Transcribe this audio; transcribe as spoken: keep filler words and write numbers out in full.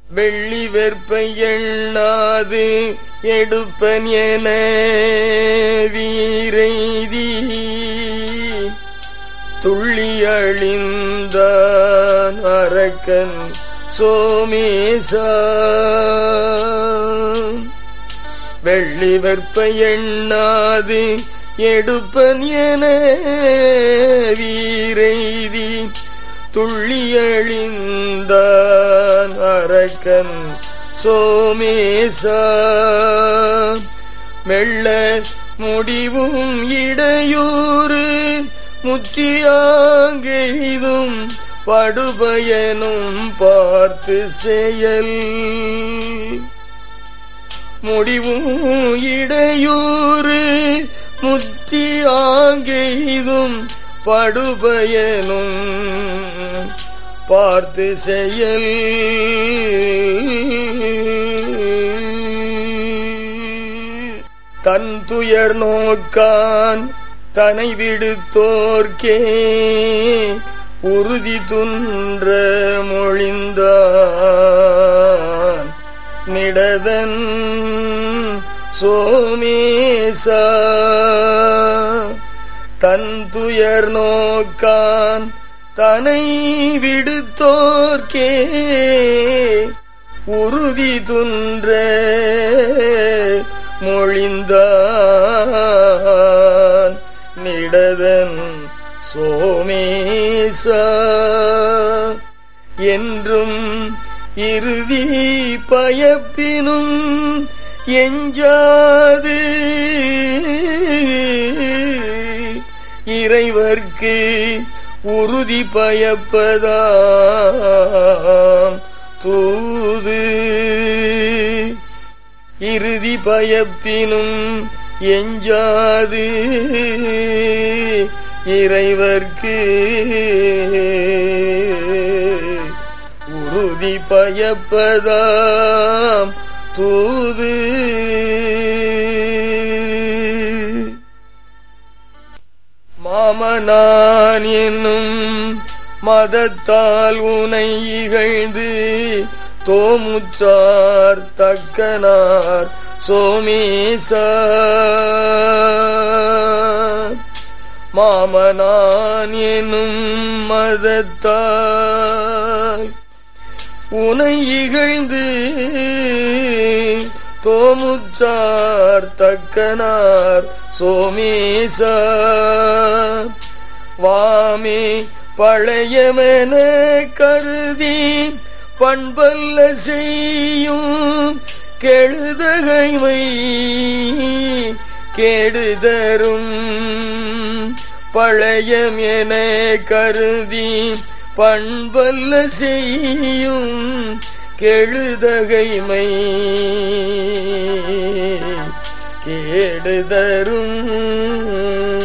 வெள்ளி வெற்பை எண்ணாது எடுப்பன் என வீரைதி துள்ளி அழிந்தான் அரக்கன் சோமேசா. வெள்ளி வெற்பை எண்ணாது எடுப்பன் என வீரைதி துள்ளி அழிந்தான் அரக்கன் சோமேசா. மெல்ல முடிவும் இடையூறு முற்றியாங்கெய்தும் படுபயனும் பார்த்து செயல். முடிவும் இடையூறு முற்றியாங்கெய்தும் படுபயனும் பார்த்து செயல். தன் துயர் நோக்கான் தனை விடுத்தோர்க்கே உறுதி துன்ற மொழிந்தான் நிடதன் சோமேசா. தன் துயர் நோக்கான் தனை விடுத்தோர்க்கே உறுதி துன்ற மொழிந்தான் நிடதன் சோமேசா. என்றும் இறுதி பயப்பினும் எஞ்சாது இறைவர்க்கு உறுதி பயப்பதாம் தூது. இறுதி பயப்பினும் எஞ்சாது இறைவர்க்கு உறுதி பயப்பதாம் தூது. மாமனான் என்னும் மதத்தால் உனை இகழ்ந்து தோமுற்றார் தக்கனார் சோமேசா. மாமனான் என்னும் மதத்தால் உனை இகழ்ந்து தோமுற்றார் தக்கனார் சோமேசா. வாமே பழையமென கருதி பண்பல்ல செய்யும் கெழுதகைமை கேடுதரும். பழையம் என கருதி பண்பல்ல செய்யும் கெழுதகைமை கேடுதரும்.